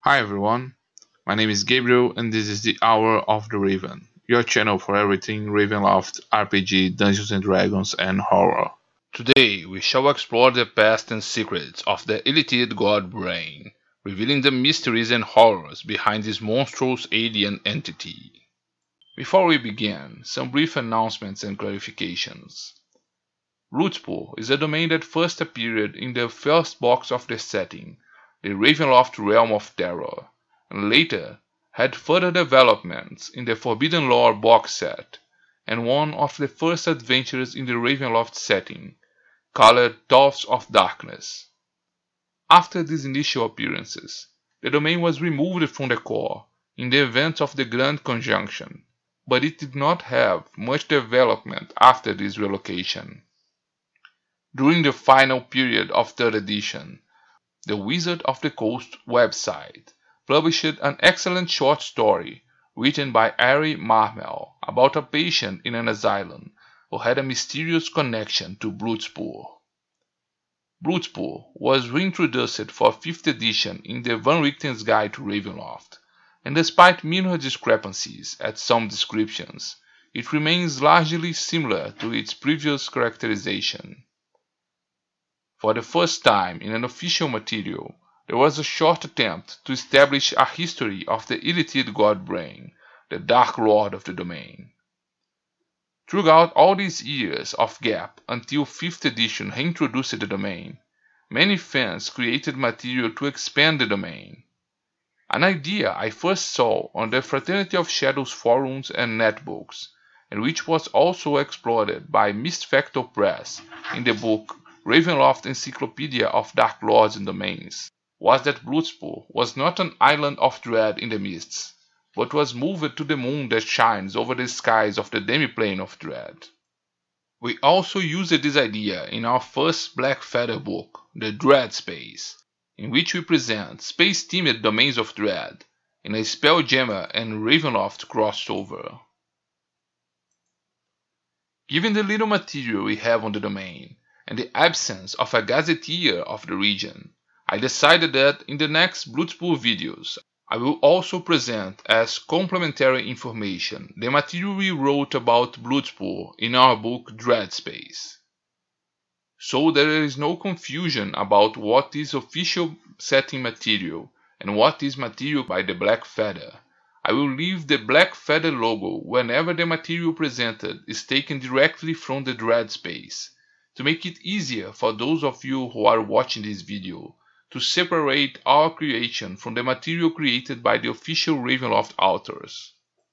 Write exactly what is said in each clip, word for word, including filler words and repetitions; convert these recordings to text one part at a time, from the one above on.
Hi everyone, my name is Gabriel and this is the Hour of the Raven, your channel for everything Ravenloft, R P G, Dungeons and Dragons, and horror. Today we shall explore the past and secrets of the Illithid god Brain, revealing the mysteries and horrors behind this monstrous alien entity. Before we begin, some brief announcements and clarifications. Bloodspur is a domain that first appeared in the first box of the setting, the Ravenloft Realm of Terror, and later had further developments in the Forbidden Lore box set, and one of the first adventures in the Ravenloft setting, called Dwarfs of Darkness. After these initial appearances, the domain was removed from the core in the event of the Grand Conjunction, but it did not have much development after this relocation. During the final period of third edition, the Wizard of the Coast website published an excellent short story written by Ari Marmel about a patient in an asylum who had a mysterious connection to Bloodspur. Bloodspur was reintroduced for fifth edition in the Van Richten's Guide to Ravenloft, and despite minor discrepancies at some descriptions, it remains largely similar to its previous characterization. For the first time in an official material, there was a short attempt to establish a history of the Illithid god Brain, the Dark Lord of the domain. Throughout all these years of gap until fifth edition reintroduced the domain, many fans created material to expand the domain. An idea I first saw on the Fraternity of Shadows forums and netbooks, and which was also explored by Mistfactor Press in the book Ravenloft Encyclopedia of Dark Lords and Domains, was that Bloodspur was not an island of dread in the mists, but was moved to the moon that shines over the skies of the demiplane of dread. We also used this idea in our first Black Feather book, The Dread Space, in which we present space-themed domains of dread in a Spelljammer and Ravenloft crossover. Given the little material we have on the domain, and the absence of a gazetteer of the region, I decided that in the next Bloodspur videos I will also present as complementary information the material we wrote about Bloodspur in our book Dread Space. So there is no confusion about what is official setting material and what is material by the Black Feather. I will leave the Black Feather logo whenever the material presented is taken directly from the Dread Space, to make it easier for those of you who are watching this video to separate our creation from the material created by the official Ravenloft authors.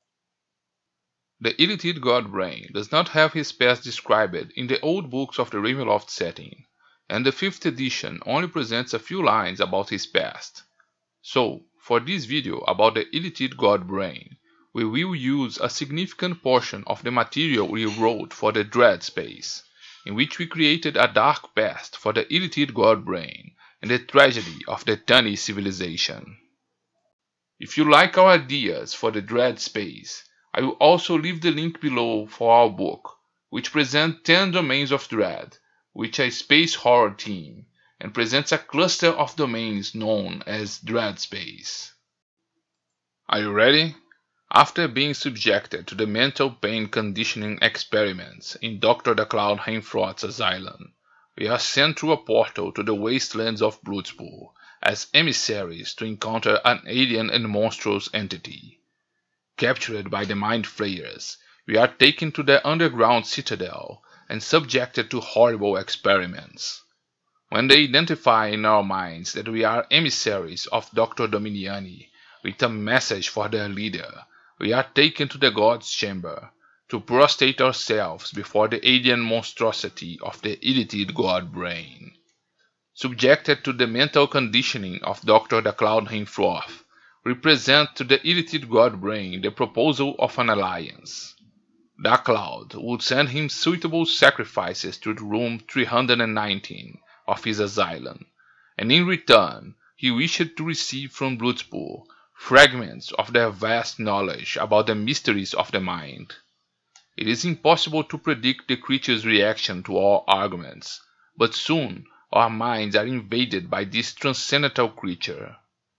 The Illithid god Brain does not have his past described in the old books of the Ravenloft setting, and the fifth edition only presents a few lines about his past. So, for this video about the Illithid god Brain, we will use a significant portion of the material we wrote for the Dread Space, in which we created a dark past for the Illithid god Brain and the tragedy of the Tani civilization. If you like our ideas for the Dread Space, I will also leave the link below for our book, which presents ten domains of dread, with a space horror theme, and presents a cluster of domains known as Dread Space. Are you ready? After being subjected to the mental pain conditioning experiments in Doctor the Cloud Heinfroth's asylum, we are sent through a portal to the wastelands of Bloodspur as emissaries to encounter an alien and monstrous entity. Captured by the Mind Flayers, we are taken to the underground citadel and subjected to horrible experiments. When they identify in our minds that we are emissaries of Doctor Dominiani with a message for their leader, we are taken to the God's Chamber to prostrate ourselves before the alien monstrosity of the Illithid god Brain. Subjected to the mental conditioning of Doctor the Cloud Heinfroth, we present to the Illithid god Brain the proposal of an alliance. The Cloud would send him suitable sacrifices to room three hundred nineteen of his asylum, and in return he wished to receive from Bloodspur fragments of their vast knowledge about the mysteries of the mind. It is impossible to predict the creature's reaction to our arguments, but soon our minds are invaded by this transcendental creature.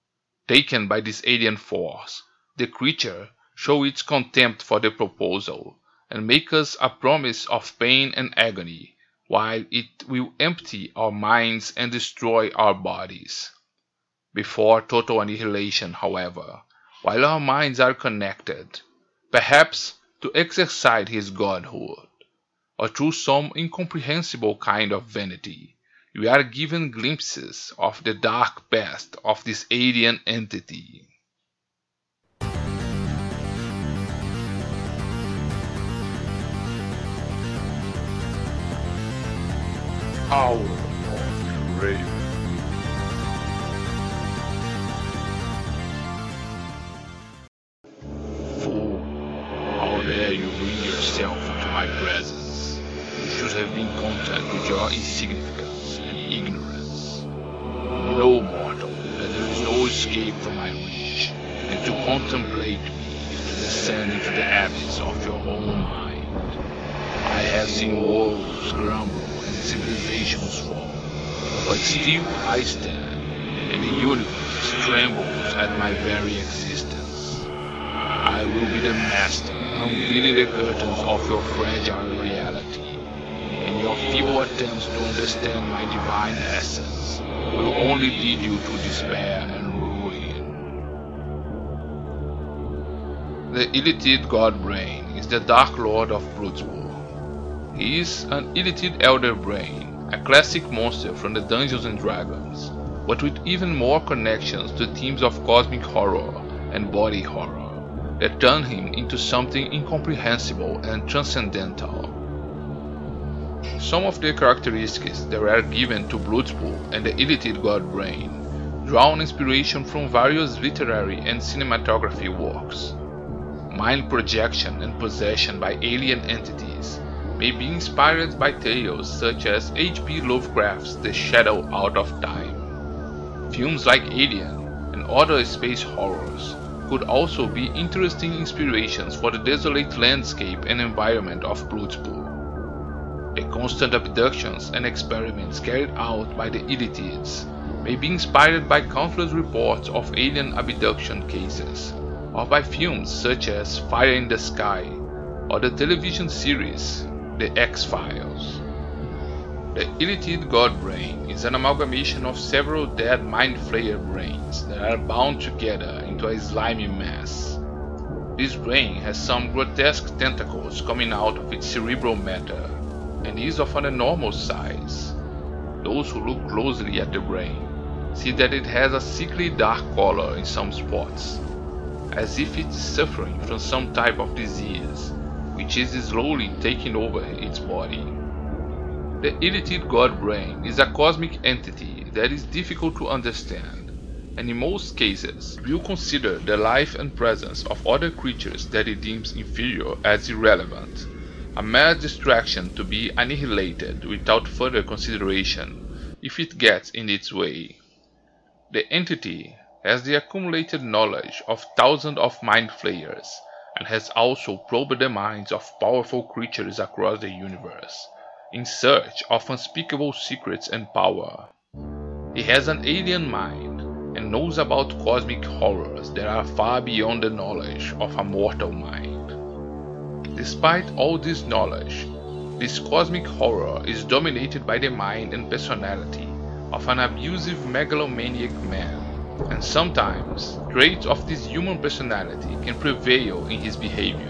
Taken by this alien force, the creature shows its contempt for the proposal and makes us a promise of pain and agony, while it will empty our minds and destroy our bodies. Before total annihilation, however, while our minds are connected, perhaps to exercise his godhood, or through some incomprehensible kind of vanity, we are given glimpses of the dark past of this alien entity. Hour of Raven. Fool, how dare you bring yourself into my presence? You should have been content with your insignificance and ignorance. You know, mortal, that there is no escape from my reach, and to contemplate me is to descend into the abyss of your own mind. I have seen worlds crumble and civilizations fall, but still I stand, and the universe trembles at my very existence. I will be the master, unveiling the curtains of your fragile reality, and your feeble attempts to understand my divine essence will only lead you to despair and ruin. The Illithid God Brain is the Dark Lord of Bloodspur. He is an Illithid Elder Brain, a classic monster from the Dungeons and Dragons, but with even more connections to themes of cosmic horror and body horror that turn him into something incomprehensible and transcendental. Some of the characteristics that were given to Bloodspur and the Illithid God Brain draw inspiration from various literary and cinematography works. Mind projection and possession by alien entities may be inspired by tales such as H P Lovecraft's The Shadow Out of Time. Films like Alien and other space horrors could also be interesting inspirations for the desolate landscape and environment of Bloodspur. The constant abductions and experiments carried out by the Illithids may be inspired by countless reports of alien abduction cases, or by films such as Fire in the Sky or the television series The X-Files. The Illithid God Brain is an amalgamation of several dead Mind Flayer brains that are bound together into a slimy mass. This brain has some grotesque tentacles coming out of its cerebral matter, and is of an enormous size. Those who look closely at the brain see that it has a sickly dark color in some spots, as if it is suffering from some type of disease, which is slowly taking over its body. The Illithid God Brain is a cosmic entity that is difficult to understand, and in most cases will consider the life and presence of other creatures that it deems inferior as irrelevant, a mere distraction to be annihilated without further consideration if it gets in its way. The entity has the accumulated knowledge of thousands of Mind Flayers, and has also probed the minds of powerful creatures across the universe, in search of unspeakable secrets and power. He has an alien mind, and knows about cosmic horrors that are far beyond the knowledge of a mortal mind. Despite all this knowledge, this cosmic horror is dominated by the mind and personality of an abusive megalomaniac man, and sometimes traits of this human personality can prevail in his behavior.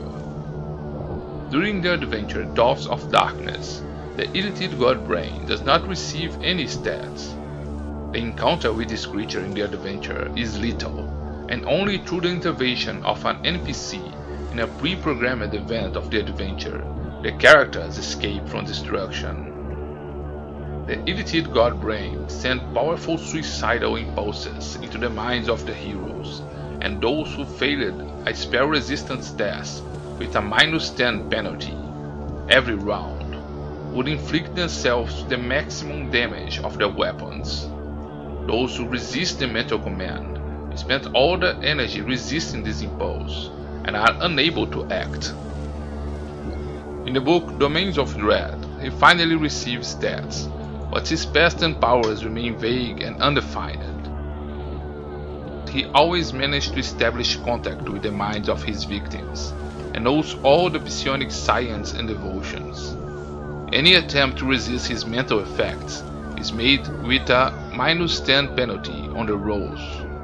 During the adventure Dwarfs of Darkness, the Illithid God Brain does not receive any stats. The encounter with this creature in the adventure is lethal, and only through the intervention of an N P C in a pre-programmed event of the adventure, the characters escape from destruction. The Illithid God Brain sends powerful suicidal impulses into the minds of the heroes, and those who failed a spell resistance test with a minus ten penalty every round would inflict themselves the maximum damage of their weapons. Those who resist the mental command spend all their energy resisting this impulse and are unable to act. In the book Domains of Dread, he finally receives stats, but his past and powers remain vague and undefined. but he always managed to establish contact with the minds of his victims, and knows all the psionic science and devotions. Any attempt to resist his mental effects is made with a minus ten penalty on the rolls.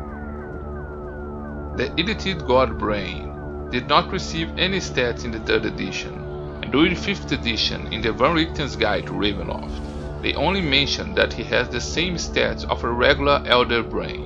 The Illithid God Brain did not receive any stats in the third edition, and during fifth edition in the Van Richten's Guide to Ravenloft, they only mention that he has the same stats of a regular Elder Brain.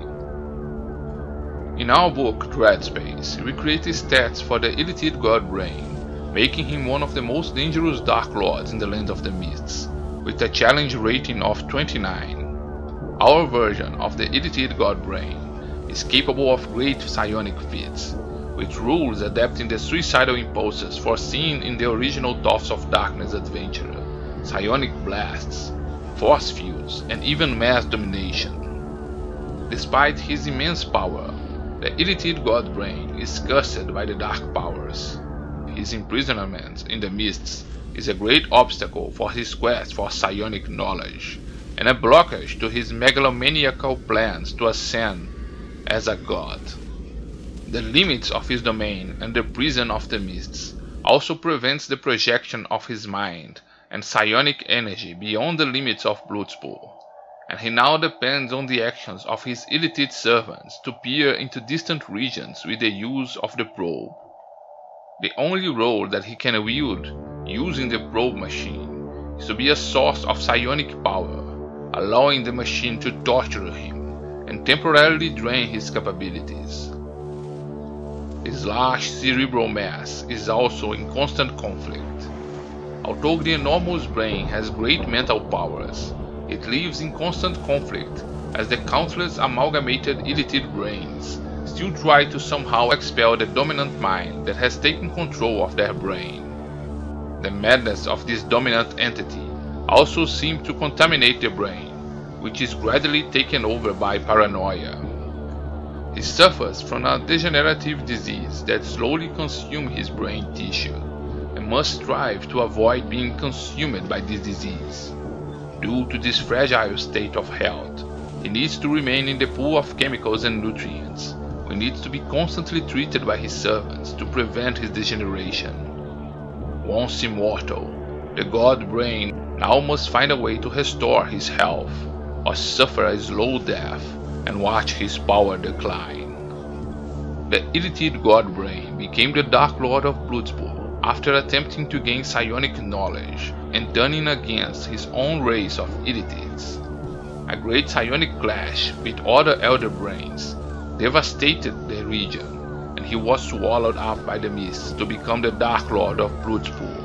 In our book Dreadspace, we created stats for the Illithid God Brain, making him one of the most dangerous Dark Lords in the Land of the Mists, with a challenge rating of twenty-nine. Our version of the Illithid God Brain is capable of great psionic feats, with rules adapting the suicidal impulses foreseen in the original Dwarfs of Darkness adventure, psionic blasts, force fields, and even mass domination. Despite his immense power, the Illithid God Brain is cursed by the dark powers. His imprisonment in the mists is a great obstacle for his quest for psionic knowledge, and a blockage to his megalomaniacal plans to ascend as a god. The limits of his domain and the prison of the mists also prevents the projection of his mind and psionic energy beyond the limits of Bloodspur, and he now depends on the actions of his Illithid servants to peer into distant regions with the use of the probe. The only role that he can wield using the probe machine is to be a source of psionic power, allowing the machine to torture him and temporarily drain his capabilities. His large cerebral mass is also in constant conflict. Although the enormous brain has great mental powers, it lives in constant conflict as the countless amalgamated Illithid brains still try to somehow expel the dominant mind that has taken control of their brain. The madness of this dominant entity also seems to contaminate the brain, which is gradually taken over by paranoia. He suffers from a degenerative disease that slowly consumes his brain tissue, and must strive to avoid being consumed by this disease. Due to this fragile state of health, he needs to remain in the pool of chemicals and nutrients, who needs to be constantly treated by his servants to prevent his degeneration. Once immortal, the God Brain now must find a way to restore his health, or suffer a slow death and watch his power decline. The Illithid God Brain became the Dark Lord of Bloodspur after attempting to gain psionic knowledge and turning against his own race of Illithids. A great psionic clash with other Elder Brains devastated the region, and he was swallowed up by the mists to become the Dark Lord of Bloodspur.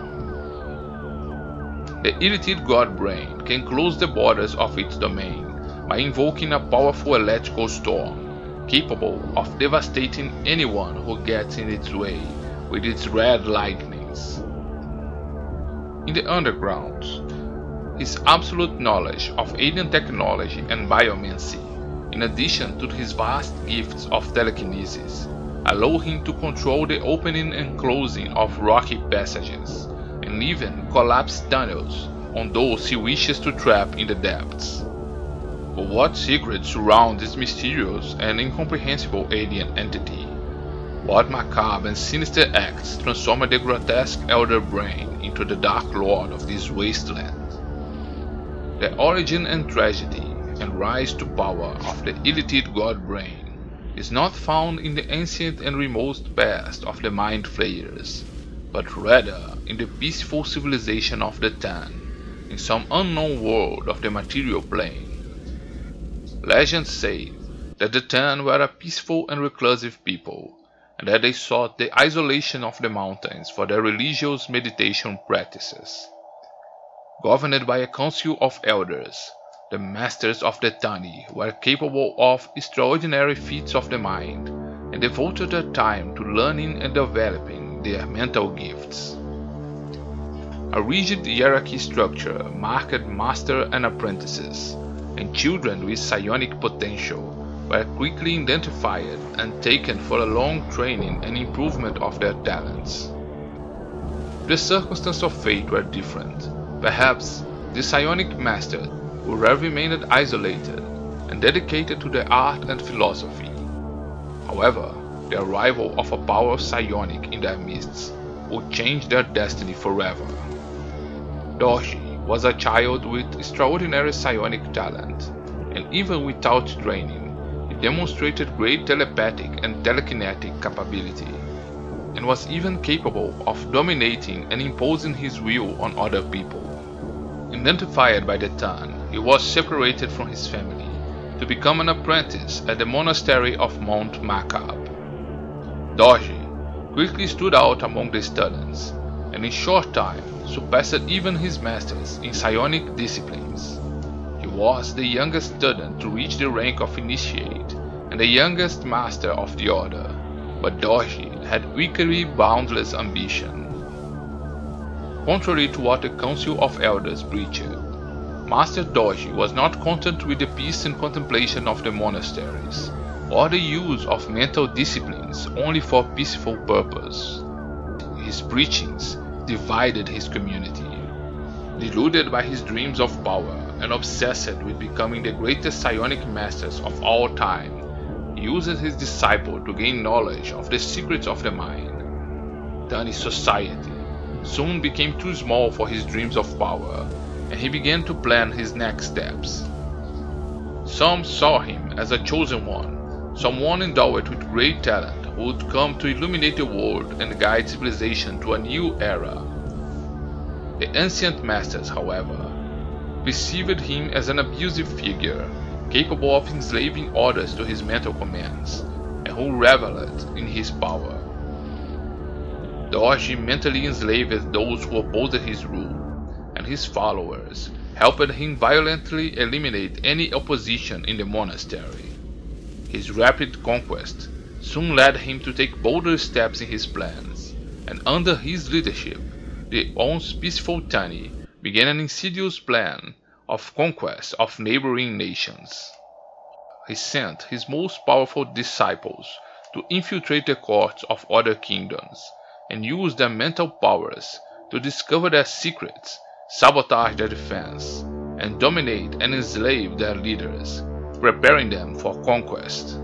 The Illithid God Brain can close the borders of its domain by invoking a powerful electrical storm, capable of devastating anyone who gets in its way with its red lightnings. In the underground, his absolute knowledge of alien technology and biomancy, in addition to his vast gifts of telekinesis, allow him to control the opening and closing of rocky passages, and even collapse tunnels on those he wishes to trap in the depths. But what secrets surround this mysterious and incomprehensible alien entity? What macabre and sinister acts transformed the grotesque Elder Brain into the Dark Lord of this wasteland? The origin and tragedy and rise to power of the Illithid God Brain is not found in the ancient and remote past of the Mind Flayers, but rather in the peaceful civilization of the Tan, in some unknown world of the material plane. Legends say that the Tan were a peaceful and reclusive people, and that they sought the isolation of the mountains for their religious meditation practices. Governed by a council of elders, the masters of the Tani were capable of extraordinary feats of the mind, and devoted their time to learning and developing their mental gifts. A rigid hierarchy structure marked master and apprentices, and children with psionic potential were quickly identified and taken for a long training and improvement of their talents. The circumstances of fate were different. Perhaps the psionic masters would have remained isolated and dedicated to their art and philosophy, However, the arrival of a power psionic in their midst would change their destiny forever. Dorji was a child with extraordinary psionic talent, and even without training, he demonstrated great telepathic and telekinetic capability, and was even capable of dominating and imposing his will on other people. Identified by the Tan, he was separated from his family to become an apprentice at the monastery of Mount Macab. Dorji quickly stood out among the students, and in short time surpassed even his masters in psionic disciplines. He was the youngest student to reach the rank of initiate and the youngest master of the order, but Dorji had equally boundless ambition. Contrary to what the Council of Elders preached, Master Dorji was not content with the peace and contemplation of the monasteries, or the use of mental disciplines only for peaceful purpose. His preachings divided his community. Deluded by his dreams of power and obsessed with becoming the greatest psionic masters of all time, he used his disciple to gain knowledge of the secrets of the mind. Tani's society soon became too small for his dreams of power, and he began to plan his next steps. Some saw him as a chosen one, someone endowed with great talent who would come to illuminate the world and guide civilization to a new era. The ancient masters, however, perceived him as an abusive figure, capable of enslaving others to his mental commands, and who reveled in his power. Dorji mentally enslaved those who opposed his rule, and his followers helped him violently eliminate any opposition in the monastery. His rapid conquest soon led him to take bolder steps in his plans, and under his leadership, the once peaceful Tani began an insidious plan of conquest of neighboring nations. He sent his most powerful disciples to infiltrate the courts of other kingdoms, and use their mental powers to discover their secrets, sabotage their defense, and dominate and enslave their leaders, preparing them for conquest.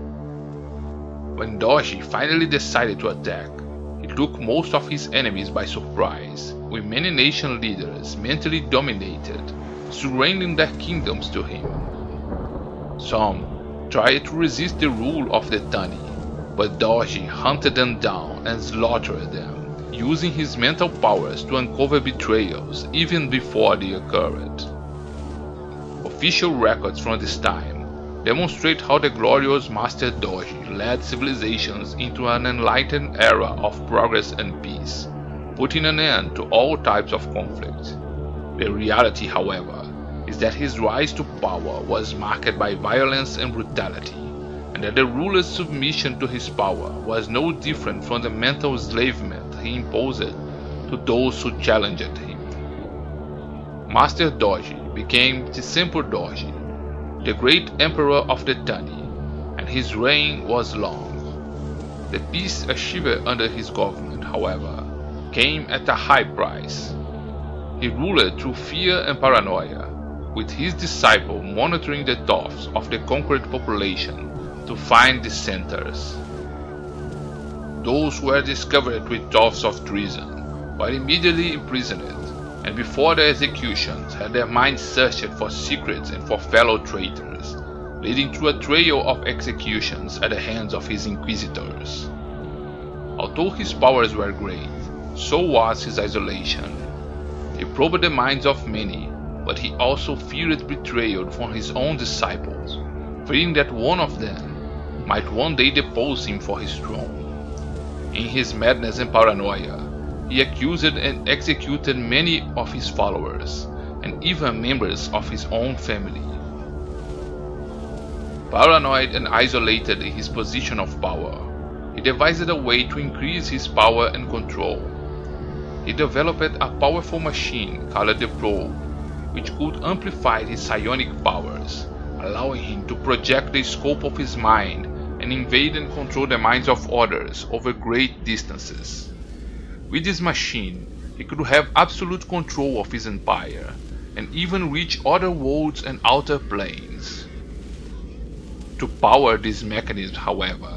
When Dorji finally decided to attack, he took most of his enemies by surprise, with many nation leaders mentally dominated, surrendering their kingdoms to him. Some tried to resist the rule of the Tani, but Dorji hunted them down and slaughtered them, using his mental powers to uncover betrayals even before they occurred. Official records from this time demonstrate how the glorious Master Dorji led civilizations into an enlightened era of progress and peace, putting an end to all types of conflict. The reality, however, is that his rise to power was marked by violence and brutality, and that the ruler's submission to his power was no different from the mental enslavement he imposed to those who challenged him. Master Dorji became Tisempo Dorji, the great emperor of the Tani, and his reign was long. The peace achieved under his government, however, came at a high price. He ruled through fear and paranoia, with his disciple monitoring the thoughts of the conquered population to find dissenters. Those who were discovered with thoughts of treason were immediately imprisoned, and before their executions had their minds searched for secrets and for fellow traitors, leading to a trail of executions at the hands of his inquisitors. Although his powers were great, so was his isolation. He probed the minds of many, but he also feared betrayal from his own disciples, fearing that one of them might one day depose him for his throne. In his madness and paranoia, he accused and executed many of his followers, and even members of his own family. Paranoid and isolated in his position of power, he devised a way to increase his power and control. He developed a powerful machine called the Probe, which could amplify his psionic powers, allowing him to project the scope of his mind and invade and control the minds of others over great distances. With this machine, he could have absolute control of his empire, and even reach other worlds and outer planes. To power this mechanism, however,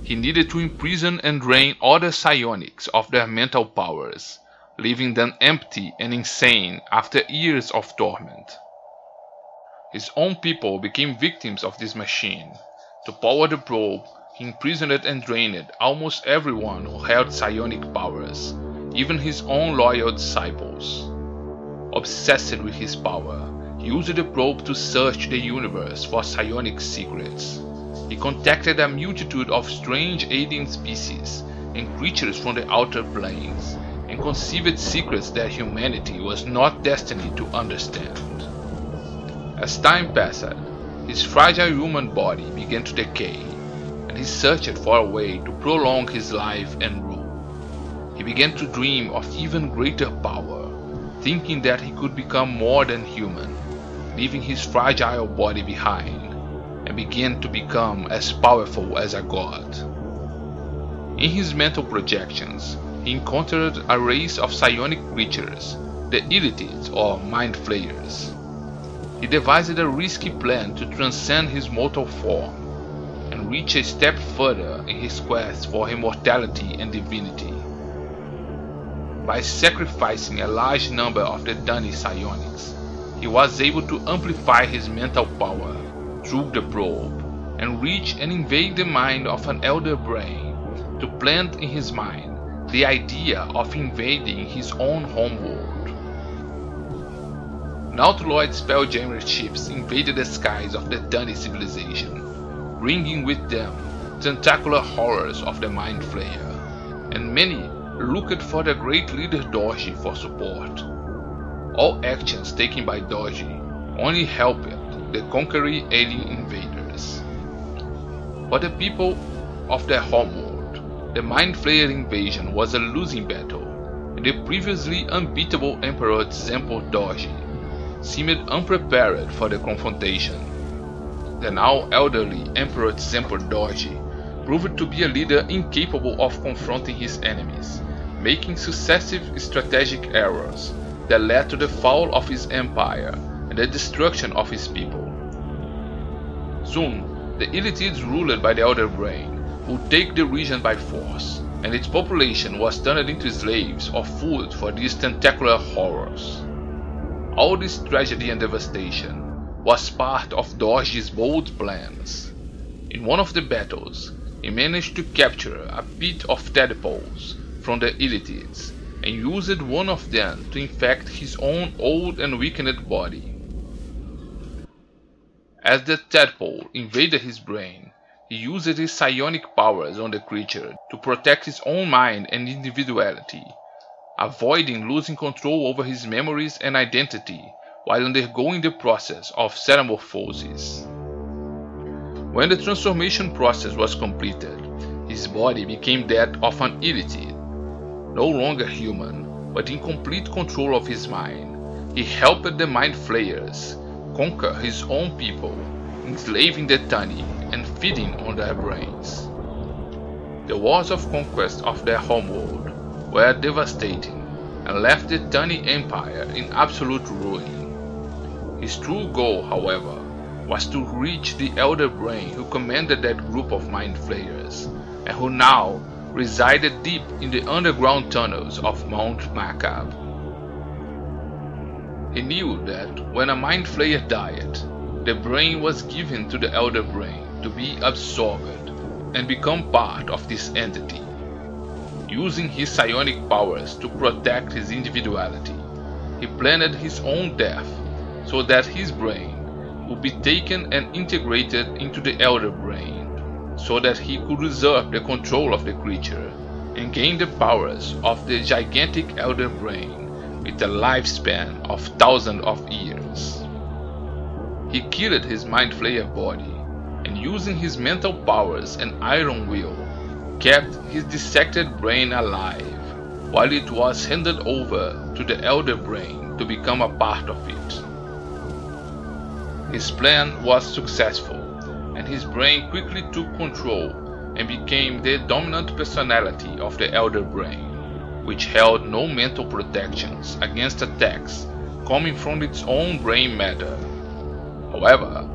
he needed to imprison and drain other psionics of their mental powers, leaving them empty and insane after years of torment. His own people became victims of this machine. To power the probe, he imprisoned and drained almost everyone who held psionic powers, even his own loyal disciples. Obsessed with his power, he used the probe to search the universe for psionic secrets. He contacted a multitude of strange alien species and creatures from the outer planes, and conceived secrets that humanity was not destined to understand. As time passed, his fragile human body began to decay, and he searched for a way to prolong his life and rule. He began to dream of even greater power, thinking that he could become more than human, leaving his fragile body behind, and began to become as powerful as a god. In his mental projections, he encountered a race of psionic creatures, the Illitids or Mind Flayers. He devised a risky plan to transcend his mortal form and reach a step further in his quest for immortality and divinity. By sacrificing a large number of the Dani psionics, he was able to amplify his mental power through the probe and reach and invade the mind of an elder brain to plant in his mind the idea of invading his own homeworld. Nautiloid spelljammer ships invaded the skies of the Dani civilization, bringing with them tentacular horrors of the Mind Flayer, and many looked for the great leader Dorji for support. All actions taken by Dorji only helped the conquering alien invaders. For the people of their homeworld, the Mind Flayer invasion was a losing battle, and the previously unbeatable Emperor Tzempo Dorji seemed unprepared for the confrontation. The now elderly Emperor Tzempo Dorji proved to be a leader incapable of confronting his enemies, making successive strategic errors that led to the fall of his empire and the destruction of his people. Soon, the Illitids ruled by the Elder Brain would take the region by force, and its population was turned into slaves or food for these tentacular horrors. All this tragedy and devastation was part of Dorji's bold plans. In one of the battles, he managed to capture a pit of tadpoles from the Illitids and used one of them to infect his own old and weakened body. As the tadpole invaded his brain, he used his psionic powers on the creature to protect his own mind and individuality, avoiding losing control over his memories and identity while undergoing the process of metamorphosis. When the transformation process was completed, his body became that of an Illitid, no longer human, but in complete control of his mind. He helped the Mind Flayers conquer his own people, enslaving the Dani and feeding on their brains. The wars of conquest of their homeworld were devastating and left the Dani Empire in absolute ruin. His true goal, however, was to reach the Elder Brain who commanded that group of Mind Flayers, and who now resided deep in the underground tunnels of Mount Macab. He knew that when a Mind Flayer died, the brain was given to the Elder Brain to be absorbed and become part of this entity. Using his psionic powers to protect his individuality, he planned his own death so that his brain would be taken and integrated into the Elder Brain, so that he could usurp the control of the creature and gain the powers of the gigantic Elder Brain with a lifespan of thousands of years. He killed his Mind Flayer body, and using his mental powers and iron will, kept his dissected brain alive while it was handed over to the Elder Brain to become a part of it. His plan was successful, and his brain quickly took control and became the dominant personality of the Elder Brain, which held no mental protections against attacks coming from its own brain matter. However,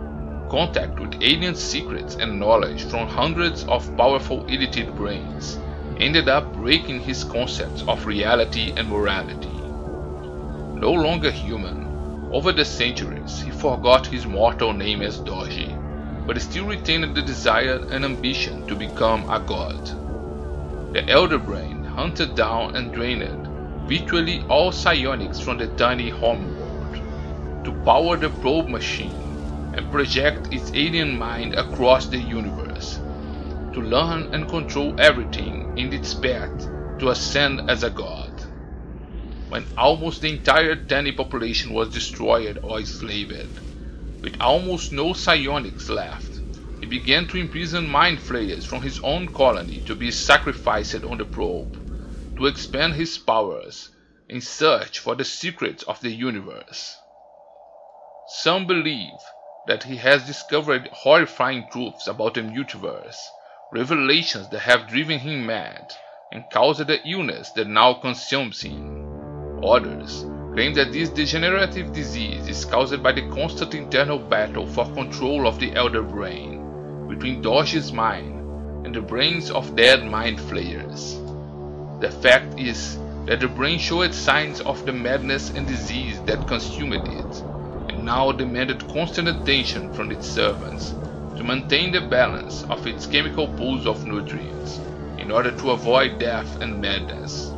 Contact with alien secrets and knowledge from hundreds of powerful elite brains ended up breaking his concepts of reality and morality. No longer human, over the centuries he forgot his mortal name as Doji, but still retained the desire and ambition to become a god. The Elder Brain hunted down and drained virtually all psionics from the tiny homeworld to power the probe machine and project its alien mind across the universe, to learn and control everything in its path to ascend as a god. When almost the entire tiny population was destroyed or enslaved, with almost no psionics left, he began to imprison mind flayers from his own colony to be sacrificed on the probe, to expand his powers in search for the secrets of the universe. Some believe that he has discovered horrifying truths about the multiverse, revelations that have driven him mad and caused the illness that now consumes him. Others claim that this degenerative disease is caused by the constant internal battle for control of the Elder Brain between Doji's mind and the brains of dead mind flayers. The fact is that the brain showed signs of the madness and disease that consumed it, and now demanded constant attention from its servants to maintain the balance of its chemical pools of nutrients in order to avoid death and madness.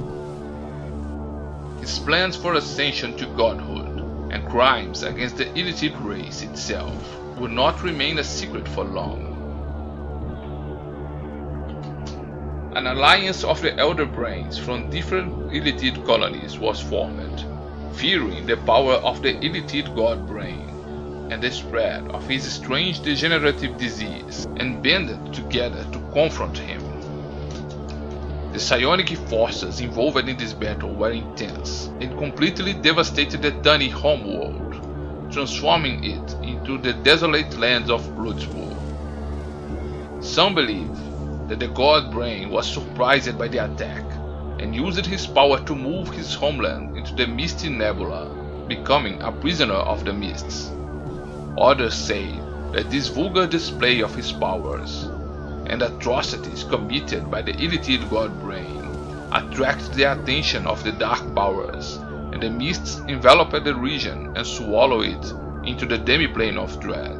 His plans for ascension to godhood and crimes against the elite race itself would not remain a secret for long. An alliance of the Elder Brains from different elite colonies was formed, fearing the power of the elite God Brain and the spread of his strange degenerative disease, and banded together to confront him. The psionic forces involved in this battle were intense and completely devastated the tiny homeworld, transforming it into the desolate lands of Bloodspur. Some believe that the God Brain was surprised by the attack and used his power to move his homeland into the Misty Nebula, becoming a prisoner of the mists. Others say that this vulgar display of his powers and atrocities committed by the elite God Brain attracted the attention of the Dark Powers, and the mists enveloped the region and swallowed it into the demiplane of dread.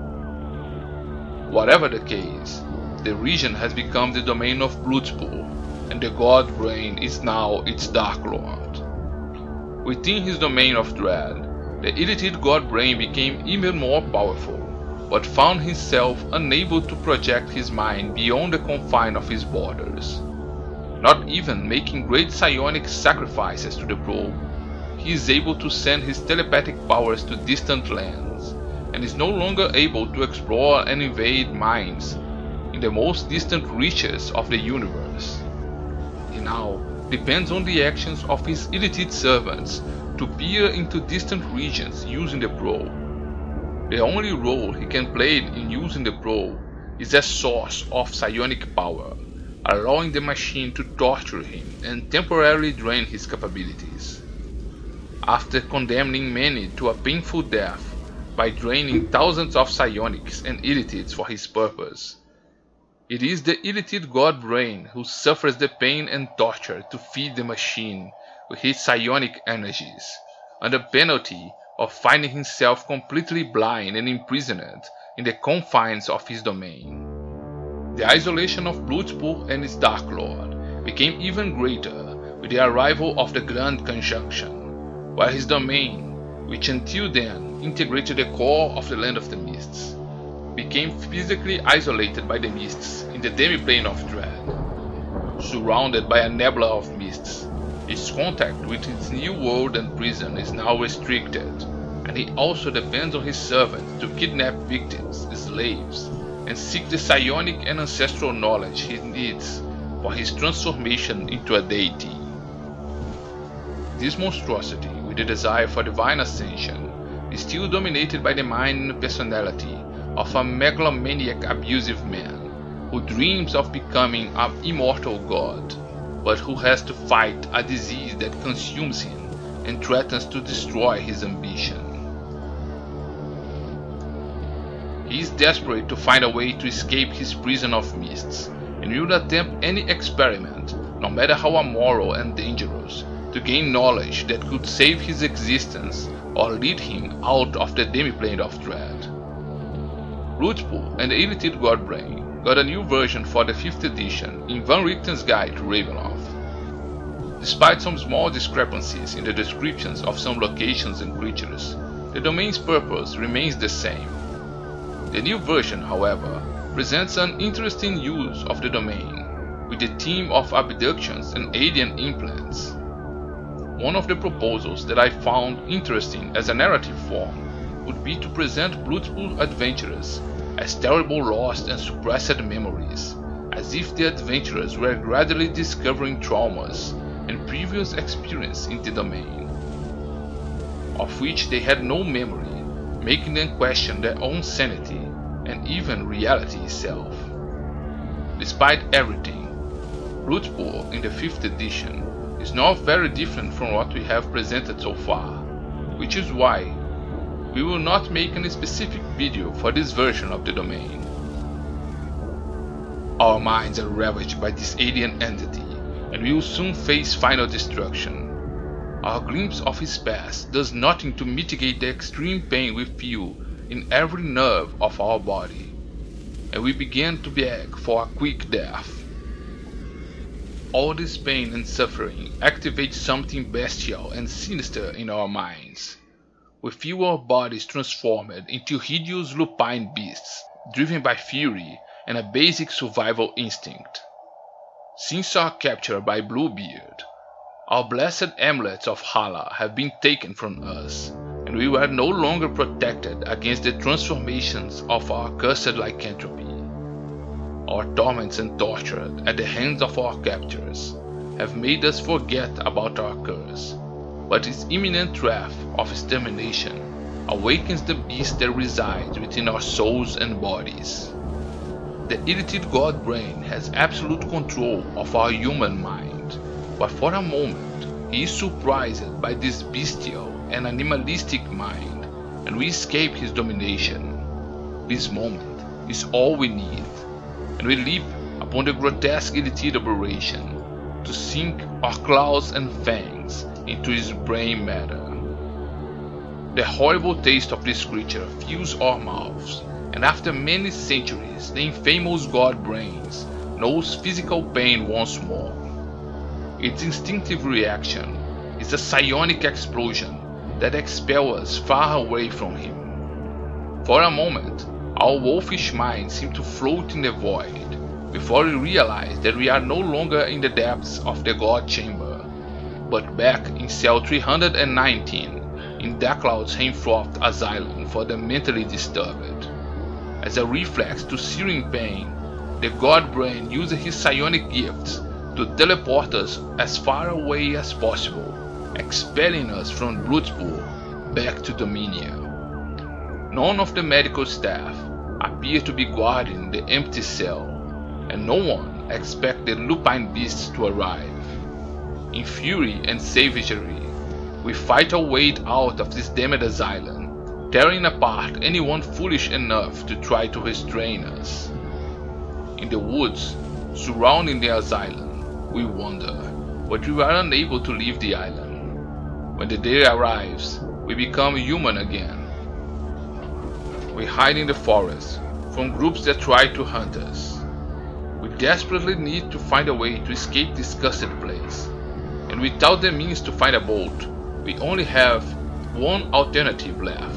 Whatever the case, the region has become the domain of Bloodspur, and the God Brain is now its Dark Lord. Within his domain of dread, the elite God Brain became even more powerful, but found himself unable to project his mind beyond the confine of his borders. Not even making great psionic sacrifices to the probe, he is able to send his telepathic powers to distant lands, and is no longer able to explore and invade minds in the most distant reaches of the universe. He now depends on the actions of his elite servants to peer into distant regions using the probe. The only role he can play in using the probe is as source of psionic power, allowing the machine to torture him and temporarily drain his capabilities. After condemning many to a painful death by draining thousands of psionics and elitids for his purpose, it is the elite God Brain who suffers the pain and torture to feed the machine with his psionic energies, under penalty of finding himself completely blind and imprisoned in the confines of his domain. The isolation of Bloodspur and its Dark Lord became even greater with the arrival of the Grand Conjunction, while his domain, which until then integrated the core of the Land of the Mists, became physically isolated by the mists in the demiplane of dread. Surrounded by a nebula of mists, his contact with his new world and prison is now restricted, and he also depends on his servants to kidnap victims, slaves, and seek the psionic and ancestral knowledge he needs for his transformation into a deity. This monstrosity, with the desire for divine ascension, is still dominated by the mind and personality of a megalomaniac abusive man who dreams of becoming an immortal god, but who has to fight a disease that consumes him and threatens to destroy his ambition. He is desperate to find a way to escape his prison of mists, and will attempt any experiment, no matter how immoral and dangerous, to gain knowledge that could save his existence or lead him out of the demiplane of dread. Bloodpool and the Ill-Fated Godbrain got a new version for the fifth edition in Van Richten's Guide to Ravenloft. Despite some small discrepancies in the descriptions of some locations and creatures, the domain's purpose remains the same. The new version, however, presents an interesting use of the domain, with the theme of abductions and alien implants. One of the proposals that I found interesting as a narrative form would be to present Bloodpool adventurers as terrible lost and suppressed memories, as if the adventurers were gradually discovering traumas and previous experience in the domain, of which they had no memory, making them question their own sanity and even reality itself. Despite everything, Bloodpool in the fifth edition is not very different from what we have presented so far, which is why we will not make any specific video for this version of the domain. Our minds are ravaged by this alien entity, and we will soon face final destruction. Our glimpse of his past does nothing to mitigate the extreme pain we feel in every nerve of our body, and we begin to beg for a quick death. All this pain and suffering activates something bestial and sinister in our minds. We feel our bodies transformed into hideous lupine beasts, driven by fury and a basic survival instinct. Since our capture by Bluebeard, our blessed amulets of Hala have been taken from us, and we were no longer protected against the transformations of our cursed lycanthropy. Our torments and torture at the hands of our captors have made us forget about our curse, but its imminent wrath of extermination awakens the beast that resides within our souls and bodies. The Ill-Fated Godbrain has absolute control of our human mind, but for a moment he is surprised by this bestial and animalistic mind, and we escape his domination. This moment is all we need, and we leap upon the grotesque Ill-Fated aberration to sink our claws and fangs into his brain matter. The horrible taste of this creature fills our mouths, and after many centuries the infamous Godbrains knows physical pain once more. Its instinctive reaction is a psionic explosion that expels us far away from him. For a moment, our wolfish minds seem to float in the void, before we realize that we are no longer in the depths of the God Chamber, but back in cell three hundred nineteen in Dacloud's Heimfrost Asylum for the mentally disturbed. As a reflex to searing pain, the Godbrain uses his psionic gifts to teleport us as far away as possible, expelling us from Bloodpool back to Dominia. None of the medical staff appear to be guarding the empty cell, and no one expects the lupine beasts to arrive. In fury and savagery, we fight our way out of this damned asylum, tearing apart anyone foolish enough to try to restrain us. In the woods surrounding the asylum, we wander, but we are unable to leave the island. When the day arrives, we become human again. We hide in the forest from groups that try to hunt us. We desperately need to find a way to escape this cursed place, and without the means to find a boat, we only have one alternative left.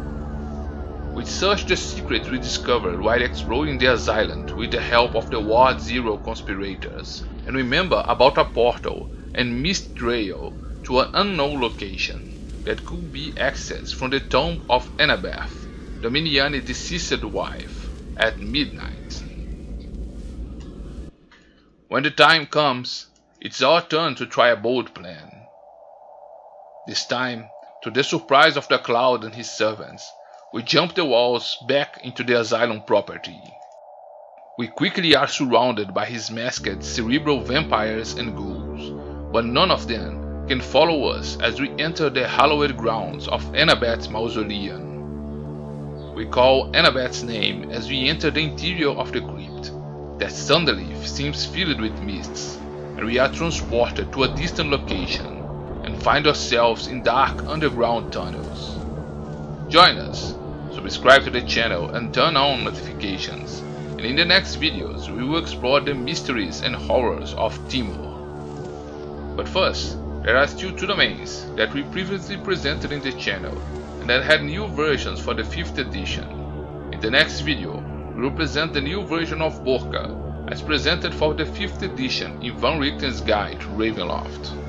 We search the secrets we discovered while exploring the asylum with the help of the Ward Zero conspirators, and remember about a portal and mist trail to an unknown location that could be accessed from the tomb of Annabeth, Dominiani's deceased wife, at midnight. When the time comes, it's our turn to try a bold plan. This time, to the surprise of the Cloud and his servants, we jump the walls back into the asylum property. We quickly are surrounded by his masked cerebral vampires and ghouls, but none of them can follow us as we enter the hallowed grounds of Annabeth's mausoleum. We call Annabeth's name as we enter the interior of the crypt. That Sunderleaf seems filled with mists, and we are transported to a distant location and find ourselves in dark underground tunnels. Join us, subscribe to the channel and turn on notifications, and in the next videos we will explore the mysteries and horrors of Timor. But first, there are still two domains that we previously presented in the channel and that had new versions for the fifth edition. In the next video, we will present the new version of Borca as presented for the fifth edition in Van Richten's Guide to Ravenloft.